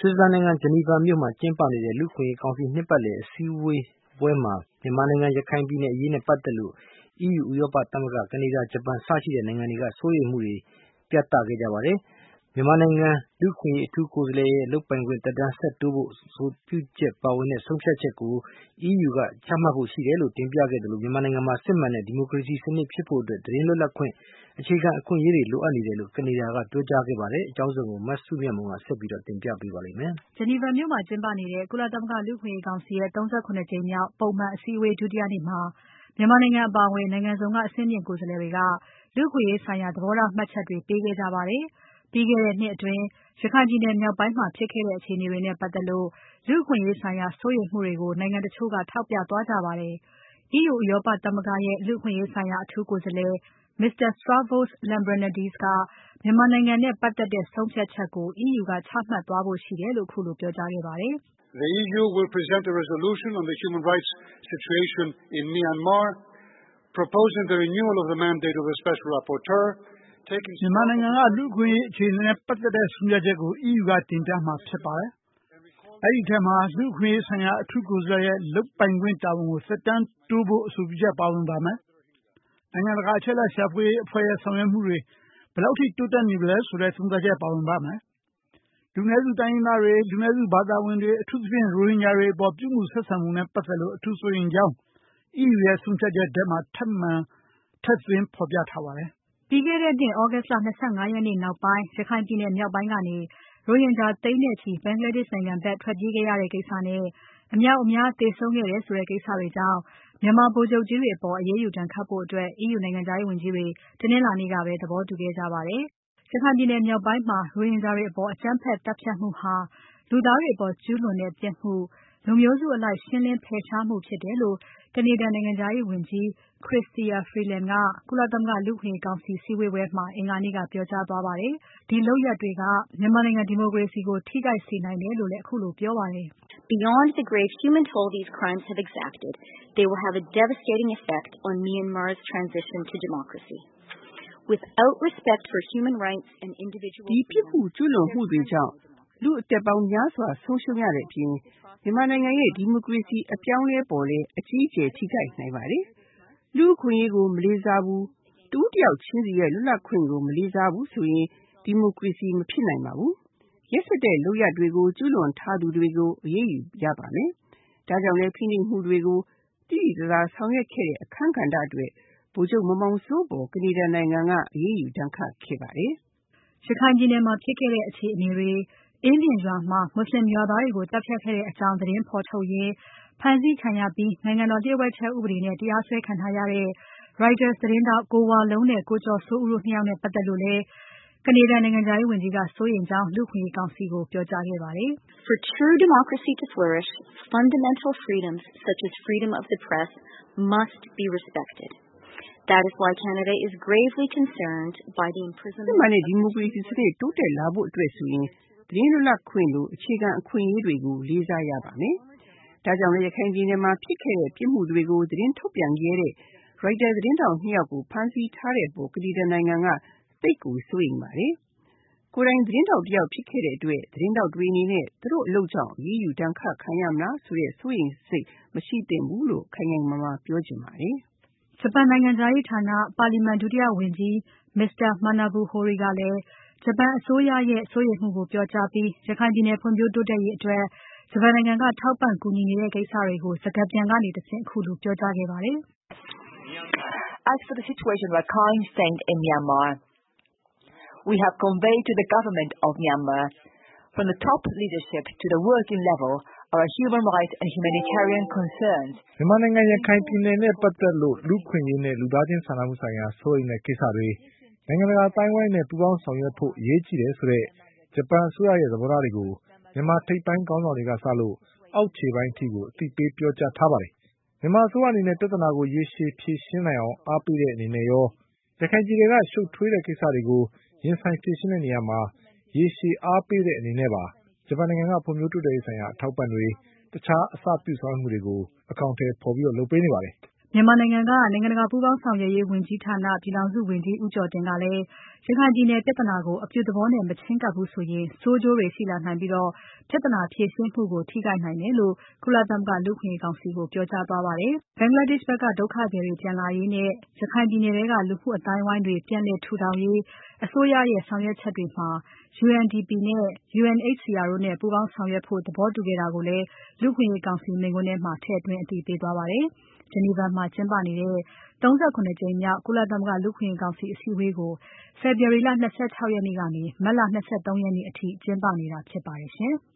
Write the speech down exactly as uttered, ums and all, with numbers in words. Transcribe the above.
ဆွစ်ဇာလန်နိုင်ငံဂျနီဗာမြို့မှာကျင်းပနေတဲ့လူ့အခွင့်အရေးကောင်စီနှစ်ပတ်လည်အစည်းအဝေးပွဲမှာမြန်မာနိုင်ငံရခိုင်ပြည်နယ်အရေးနဲ့ပတ်သက်လို့ အီးယူဥရောပသမဂ္ဂကနေဒါဂျပန်စရှိတဲ့နိုင်ငံတွေကစိုးရိမ်မှုတွေပြသခဲ့ကြပါတယ်။မြန်မာနိုင်ငံလူ့အခွင့်အရေးအထူးကိုယ်စားလှယ်ရဲ့လုပ်ပိုင်ခွင့်သက်တမ်းဆက်တိုးဖို့အဆိုပြုချက်ပါဝင်တဲ့ဆုံးဖြတ်ချက်ကို အီးယူကချမှတ်ဖို့ရှိတယ်လို့တင်ပြခဲ့တယ်လို့မြန်မာနိုင်ငံမှာစစ်မှန်တဲ့ဒီမိုကရေစီစနစ်ဖြစ်ဖို့အတွက်သတင်းလွတ်လပ်ခွင့်အခြေခံအခွင့်အရေးတွေလိုအပ်နေတယ်လို့ကနေဒါကပြောကြားခဲ့ပါတယ်။အကြောင်းစုံကိုမစုမြတ်မွန်ကဆက်ပြီးတော့တင်ပြပေးပါလိမ့်မယ်။ဂျနီဗာမြို့မှာကျင်းပနေတဲ့ကုလသမဂ္ဂလူ့အခွင့်အရေးကောင်စီရဲ့၃၇ကြိမ်မြောက်ပုံမှန်အစည်းအဝေးဒုတိယနေ့မှာမြန်မာနိုင်ငံအပါအဝင်နိုင်ငံစုံကအဆင့်မြင့်ကိုယ်စားလှယ်တွေကလူ့အခွင့်အရေးဆိုင်ရာသဘောထားမှတ်ချက်တွေပေးခဲ့ကြပါတယ်။ပြီးခဲ့တဲ့နှစ်အတွင်းရခိုင်ပြည်နယ်မြောက်ပိုင်းမှာဖြစ်ခဲ့တဲ့အခြေအနေတွေနဲ့ပတ်သက်လို့လူ့အခွင့်အရေးဆိုင်ရာစိုးရိမ်မှုတွေကိုနိုင်ငံတချို့ကထောက်ပြသွားကြပါတယ်။ အီးယူဥရောပသမဂ္ဂရဲ့လူ့အခွင့်အရေးဆိုင်ရာအထူးကိုယ်စားလှယ် Mr. Stavros Lambrinidis ကမြန်မာနိုင်ငံနဲ့ပတ်သက်တဲ့ဆုံးဖြတ်ချက်ကို အီးယူကချမှတ်သွားဖို့ရှိတယ်လို့ခုလိုပြောကြားခဲ့ပါတယ်။ The အီးယူ will present a resolution on the human rights situation in Myanmar, proposing the renewal of the mandate of the special rapporteur, taking မြန်မာနိုင်ငံကလူ့အခွင့်အရေးအခြေအနေနဲ့ပတ်သက်တဲ့ဆုံးဖြတ်ချက်ကိုအီးယူကတင်ပြမှာဖြစ်ပါတယ်။အဲဒီထဲမှာလူ့အခွင့်အရေးဆိုင်ရာအထူးကိုယ်စားလှယ်ရဲ့လုပ်ပိုင်ခွင့်တာဝန်ကိုသက်တမ်းတိုးဖို့အဆိုပြုချက်ပါဝင်ပါမယ်။နိုင်ငံတကာအချက်အလက်ရှာဖွေရေးအဖွဲ့ရဲ့ဆောင်ရွက်မှုတွေဘယ်လောက်ထိတိုးတက်နေပြီလဲဆိုတဲ့သုံးသပ်ချက်ပါဝင်ပါမယ်။လူနည်းစုတိုင်းရင်းသားတွေလူနည်းစုဘာသာဝင်တွေအထူးသဖြင့်ရိုဟင်ဂျာတွေအပေါ်ပြုမှုဆက်ဆံမှုနဲ့ပတ်သက်လို့အထူးစိုးရိမ်ကြောင်းအီးယူရဲ့ဆုံးဖြတ်ချက်ထဲမှာထပ်မံထည့်သွင်းဖော်ပြထားပါတယ်။ပြီးခဲ့တဲ့နှစ် August လ၂၅ရက်နေ့နောက်ပိုင်းရခိုင်ပြည်နယ်မြောက်ပိုင်းကနေရိုဟင်ဂျာသိန်းနဲ့ချီ Bangladesh နိုင်ငံဘက်ထွက်ပြေးခဲ့ရတဲ့ကိစ္စနဲ့အမြောက်အများသေဆုံးခဲ့တယ်ဆိုတဲ့ကိစ္စတွေကြောင့်မြန်မာဗိုလ်ချုပ်ကြီးတွေအပေါ်အရေးယူဒဏ်ခတ်ဖို့အတွက်အီးယူနိုင်ငံခြားရေးဝန်ကြီးတွေတနင်္လာနေ့ကပဲသဘောတူခဲ့ကြပါတယ်။ရခိုင်ပြည်နယ်မြောက်ပိုင်းမှာရိုဟင်ဂျာတွေအပေါ်အကြမ်းဖက်တပ်ဖြတ်မှုဟာလူသားတွေအပေါ်ကျူးလွန်တဲ့ပြစ်မှုလူမျိုးစုအလိုက်ရှင်းလင်းဖယ်ရှားမှုဖြစ်တယ်လို့ကနေဒါနိုင်ငံခြားရေးဝန်ကြီး Chrystia Freeland ကကုလသမဂ္ဂလူ့အခွင့်အရေးကောင်စီစည်းဝေးပွဲမှာအင်္ဂါနေ့ကပြောကြားသွားပါတယ်။ဒီလုပ်ရပ်တွေကမြန်မာနိုင်ငံဒီမိုကရေစီကိုထိခိုက်စေနိုင်တယ်လို့လည်းအခုလိုပြောပါတယ်။ Beyond the grave human toll these crimes have exacted, they will have a devastating effect on Myanmar's transition to democracy. Without respect for human rights and individual ဒီပြစ်မှုကျူးလွန်မှုတွေကြောင့်လူအသက်ပေါင်းများစွာဆုံးရှုံးရတဲ့အပြင်မြန်မာနိုင်ငံရဲ့ဒီမိုကရေစီအပြောင်းအလဲပေါ်လည်းအကြီးအကျယ်ထိခိုက်နိုင်ပါတယ်။လူ့အခွင့်အရေးကိုမလေးစားဘူးတူတယောက်ချင်းစီရဲ့လွတ်လပ်ခွင့်ကိုမလေးစားဘူးဆိုရင်ဒီမိုကရေစီမဖြစ်နိုင်ပါဘူး။ရက်စက်တဲ့လုပ်ရပ်တွေကိုကျူးလွန်ထားသူတွေကိုအရေးယူရပါမယ်။ဒါကြောင့်လည်းဖိနှိပ်မှုတွေကိုတိတိကျကျဆောင်ရွက်ခဲ့တဲ့အခမ်းကဏ္ဍအတွက်ဗိုလ်ချုပ်မောင်မောင်စိုးပေါ်ကနေဒါနိုင်ငံကအရေးယူဒဏ်ခတ်ခဲ့ပါတယ်။ရခိုင်ပြည်နယ်မှာဖြစ်ခဲ့တဲ့အခြေအနေတွေအင်းဒင်ရွာမှာမွတ်ဆလင်ရွာသားတွေကိုတပ်ဖြတ်ခဲ့တဲ့အကြောင်းသတင်းဖော်ထုတ်ရင်းဖမ်းဆီးခံရပြီးနိုင်ငံတော်လ ျှို့ဝှက်ချက်ဥပဒေနဲ့တရားစွဲခံထားရတဲ့ Reuters သတင်းထောက်ကိုဝလုံးနဲ့ကိုကျော်စိုးဦးတို့၂ယောက်နဲ့ပတ်သက်လို့လည်းကနေဒါနိုင်ငံခြားရေးဝန်ကြီးကစိုးရိမ်ကြောင်းလူ့အခွင့်အရေးကောင်စီကိုပြောကြားခဲ့ပါတယ်။ For true democracy to flourish, fundamental freedoms such as freedom of the press must be respected. That is why Canada is gravely concerned by the imprisonment of ဒီမိုကရေစီစနစ်တိုးတက်လာဖို့အတွက်ဆိုရင်သတင်းလွတ်လပ်ခွင့်လိုအခြေခံအခွင့်အရေးတွေကိုလေးစားရပါမယ်။ဒါကြောင့်လည်းရခိုင်ပြည်နယ်မှာဖြစ်ခဲ့တဲ့ပြစ်မှုတွေကိုသတင်းထုတ်ပြန်ခဲ့တဲ့ Reuters သတင်းထောက်၂ယောက်ကိုဖမ်းဆီးထားတဲ့အပေါ်ကနေဒါနိုင်ငံကသိပ်ကိုစိုးရိမ်ပါတယ်။ကိုယ်တိုင်သတင်းထောက်တယောက်ဖြစ်ခဲ့တဲ့အတွက်သတင်းထောက်တွေအနေနဲ့သူတို့အလုပ်ကြောင့်အရေးယူဒဏ်ခတ်ခံရမလားဆိုတဲ့စိုးရိမ်စိတ်မရှိသင့်ဘူးလို့ခိုင်ခိုင်မာမာပြောချင်ပါတယ်။ဂျပန်နိုင်ငံခြားရေးဌာနပါလီမန်ဒုတိယဝန်ကြီး Mr. Manabu Hori ကလည်းဂျပန်အစိုးရရဲ့စိုးရိမ်မှုကိုပြောကြားပြီးရခိုင်ပြည်နယ်ဖွံ့ဖြိုးတိုးတက်ရေးအတွက်ဂျပန်နိုင်ငံကထောက်ပံ့ကူညီနေတဲ့ကိစ္စတွေကိုစကားပြန်ကနေတဆင့်အခုလိုပြောကြားခဲ့ပါတယ်။ As for the situation of Rakhine State in Myanmar, we have conveyed to the government of Myanmar, from the top leadership to the working level, our human rights and humanitarian concerns. မြန်မာနိုင်ငံရခိုင်ပြည်နယ်နဲ့ပတ်သက်လို့လူ့အခွင့်အရေးနဲ့လူသားချင်းစာနာမှုဆိုင်ရာစိုးရိမ်တဲ့ကိစ္စတွေနိုင်ငံတကာအတိုင်းအဝိုင်းနဲ့ပူးပေါင်းဆောင်ရွက်ဖို့အရေးကြီးတယ်ဆိုတဲ့ဂျပန်အစိုးရရဲ့သဘောထားတွေကိုမြန်မာထိပ်ပိုင်းခေါင်းဆောင်တွေကစလို့အောက်ခြေပိုင်းအထိကိုအသိပေးပြောကြားထားပါတယ်။မြန်မာအစိုးရအနေနဲ့ပြဿနာကိုရေရှည်ဖြေရှင်းနိုင်အောင်အားပေးတဲ့အနေနဲ့ရောရခိုင်ပြည်နယ်ကရှုပ်ထွေးတဲ့ကိစ္စတွေကိုရင်ဆိုင်ဖြေရှင်းတဲ့နေရာမှာရေရှည်အားပေးတဲ့အနေနဲ့ပါဂျပန်နိုင်ငံကဖွံ့ဖြိုးတိုးတက်ရေးဆိုင်ရာအထောက်အပံ့တွေတခြားအစပြုဆောင်ရွက်မှုတွေကိုအကောင်အထည်ဖော်ပြီးလုပ်ပေးနေပါတယ်။မြန်မာနိုင်ငံကနိုင်ငံတကာပူးပေါင်းဆောင်ရွက်ရေးဝန်ကြီးဌာနပြည်ထောင်စုဝန်ကြီးဦးကျော်တင်ကလည်းရရခိုင်ပြည်နယ်ပြဿနာကိုအပြုသဘောနဲ့မချဉ်းကပ်ဘူးဆိုရင်ဆိုးကျိုးတွေရှိလာနိုင်ပြီးပြဿနာဖြေရှင်းမှုကိုထိခိုက်နိုင်တယ်လို့ကုလသမဂ္ဂလူ့အခွင့်အရေးကောင်စီကိုပြောကြားသွားပါတယ်။ Bangladesh ဘက်ကဒုက္ခသည်တွေပြန်လာရေးနဲ့ရခိုင်ပြည်နယ်ထဲကလူမှုအသိုင်းအဝိုင်းတွေပြန်လည်ထူထောင်ရေးအစိုးရရဲ့ဆောင်ရွက်ချက်တွေမှာ U N D P နဲ့ U N H C R တို့နဲ့ပူးပေါင်းဆောင်ရွက်ဖို့သဘောတူခဲ့တာကိုလည်းလူ့အခွင့်အရေးကောင်စီမိန့်ခွန်းထဲမှာထည့်သွင်းအသိပေးသွားပါတယ်။ Geneva မှာကျင်းပနေတဲ့ ၃၇ ကြိမ်မြောက်ကုလသမဂ္ဂလူ့အခွင့်အရေးကောင်စီအစည်းအဝေးကို ဖေဖော်ဝါရီလ ၂၆ ရက်နေ့ကနေ မတ်လ ၂၃ ရက်နေ့အထိကျင်းပနေတာဖြစ်ပါတယ်ရှင်။